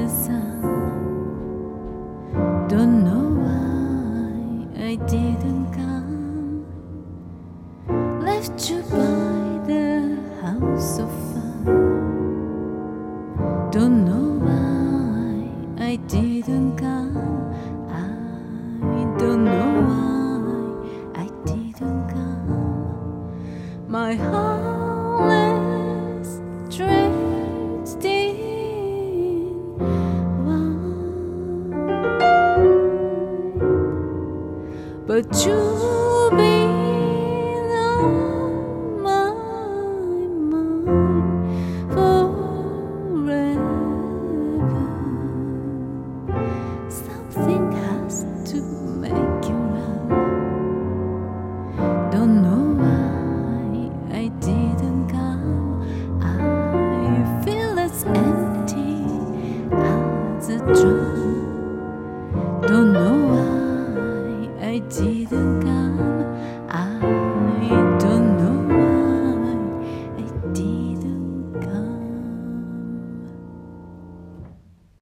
the sun. Don't know why I didn't come. Left you by the house of fun. Don't know why I didn't come. I don't know why I didn't come. My heartless dressed in one, but you've been on my mind forever. Something has to make you run. Don't know why I didn't come. I feel as empty as a drum. Don't know why I didn't